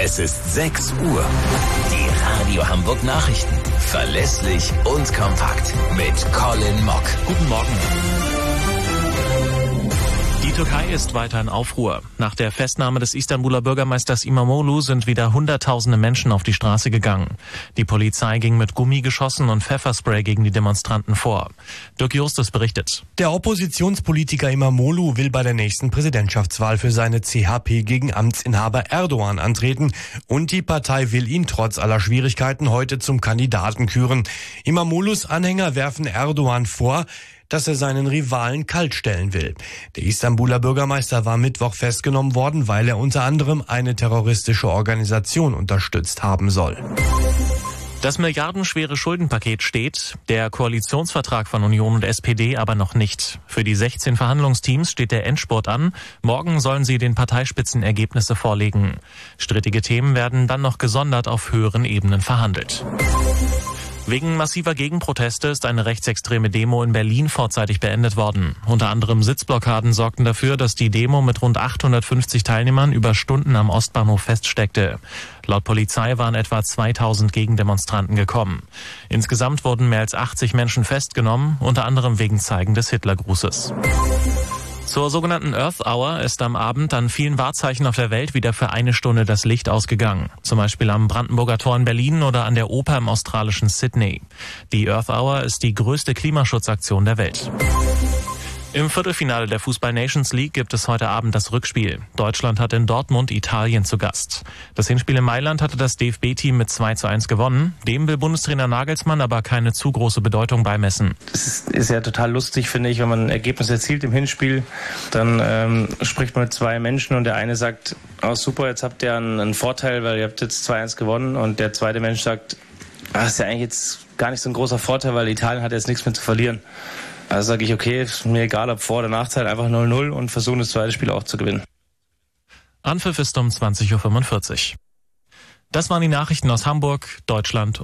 Es ist 6 Uhr. Die Radio Hamburg Nachrichten. Verlässlich und kompakt. Mit Colin Mock. Guten Morgen. Die Türkei ist weiter in Aufruhr. Nach der Festnahme des Istanbuler Bürgermeisters İmamoğlu sind wieder Hunderttausende Menschen auf die Straße gegangen. Die Polizei ging mit Gummigeschossen und Pfefferspray gegen die Demonstranten vor. Dirk Justus berichtet. Der Oppositionspolitiker İmamoğlu will bei der nächsten Präsidentschaftswahl für seine CHP gegen Amtsinhaber Erdogan antreten und die Partei will ihn trotz aller Schwierigkeiten heute zum Kandidaten küren. İmamoğlus Anhänger werfen Erdogan vor, dass er seinen Rivalen kaltstellen will. Der Istanbuler Bürgermeister war Mittwoch festgenommen worden, weil er unter anderem eine terroristische Organisation unterstützt haben soll. Das milliardenschwere Schuldenpaket steht, der Koalitionsvertrag von Union und SPD aber noch nicht. Für die 16 Verhandlungsteams steht der Endspurt an. Morgen sollen sie den Parteispitzen Ergebnisse vorlegen. Strittige Themen werden dann noch gesondert auf höheren Ebenen verhandelt. Wegen massiver Gegenproteste ist eine rechtsextreme Demo in Berlin vorzeitig beendet worden. Unter anderem Sitzblockaden sorgten dafür, dass die Demo mit rund 850 Teilnehmern über Stunden am Ostbahnhof feststeckte. Laut Polizei waren etwa 2000 Gegendemonstranten gekommen. Insgesamt wurden mehr als 80 Menschen festgenommen, unter anderem wegen Zeigen des Hitlergrußes. Zur sogenannten Earth Hour ist am Abend an vielen Wahrzeichen auf der Welt wieder für eine Stunde das Licht ausgegangen. Zum Beispiel am Brandenburger Tor in Berlin oder an der Oper im australischen Sydney. Die Earth Hour ist die größte Klimaschutzaktion der Welt. Im Viertelfinale der Fußball Nations League gibt es heute Abend das Rückspiel. Deutschland hat in Dortmund Italien zu Gast. Das Hinspiel in Mailand hatte das DFB-Team mit 2:1 gewonnen. Dem will Bundestrainer Nagelsmann aber keine zu große Bedeutung beimessen. Es ist ja total lustig, finde ich, wenn man ein Ergebnis erzielt im Hinspiel. Dann spricht man mit zwei Menschen und der eine sagt, oh super, jetzt habt ihr einen Vorteil, weil ihr habt jetzt 2:1 gewonnen. Und der zweite Mensch sagt, das ist ja eigentlich jetzt gar nicht so ein großer Vorteil, weil Italien hat jetzt nichts mehr zu verlieren. Also sage ich, okay, ist mir egal, ob Vor- oder Nachteil, einfach 0-0 und versuchen das zweite Spiel auch zu gewinnen. Anpfiff ist um 20:45 Uhr. Das waren die Nachrichten aus Hamburg, Deutschland